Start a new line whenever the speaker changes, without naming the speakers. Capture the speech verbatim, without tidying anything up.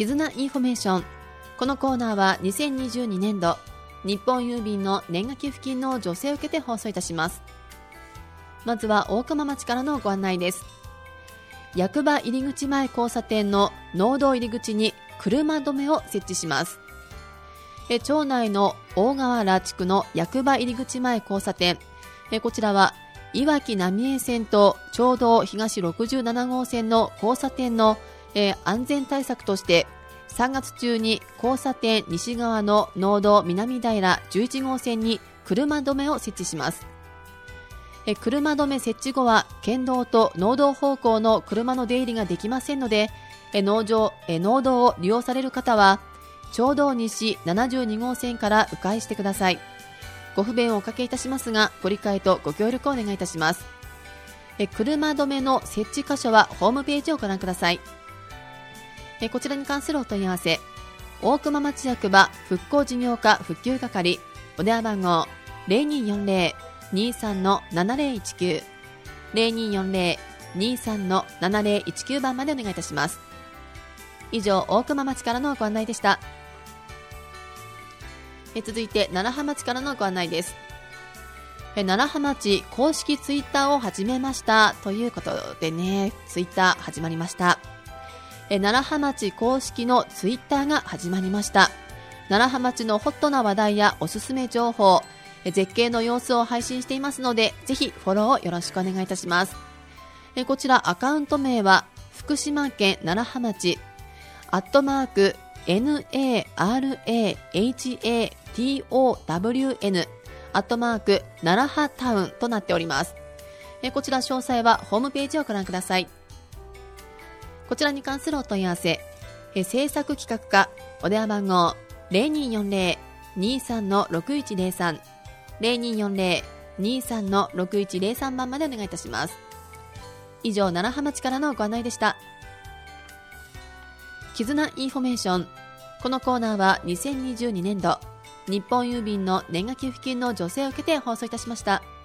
絆インフォメーション。このコーナーはにせんにじゅうにねんど日本郵便の年賀寄付金の助成を受けて放送いたします。まずは大熊町からのご案内です。役場入口前交差点の農道入り口に車止めを設置します。え町内の大河原地区の役場入り口前交差点、えこちらはいわき浪江線と町道東ろくじゅうななごうせんの交差点の、えー、安全対策としてさんがつ中に交差点西側の農道南平じゅういちごうせんに車止めを設置します。え車止め設置後は県道と農道方向の車の出入りができませんので、え農場え農道を利用される方は町道西ななじゅうにごうせんから迂回してください。ご不便をおかけいたしますがご理解とご協力をお願いいたします。え車止めの設置箇所はホームページをご覧ください。えこちらに関するお問い合わせ、大熊町役場復興事業課復旧係、お電話番号 ゼロにーよんゼロ にーさん ななゼロいちきゅう ゼロにーよんゼロ にーさん ななゼロいちきゅう 番までお願いいたします。以上、大熊町からのご案内でした。え続いて楢葉町からのご案内です。え楢葉町公式ツイッターを始めましたということでね、ツイッター始まりました。え楢葉町公式のツイッターが始まりました。楢葉町のホットな話題やおすすめ情報、え絶景の様子を配信していますので、ぜひフォローをよろしくお願いいたします。えこちらアカウント名は福島県楢葉町アットマーク ナラハタウン アットマークならはタウンとなっております。えこちら詳細はホームページをご覧ください。こちらに関するお問い合わせ、え制作企画課、お電話番号 ゼロにーよんゼロ にーさん ろくいちゼロさん ゼロにーよんゼロ にーさん ろくいちゼロさん 番までお願いいたします。以上、楢葉町からのご案内でした。絆インフォメーション。このコーナーはにせんにじゅうにねんど日本郵便の年賀寄付金の助成を受けて放送いたしました。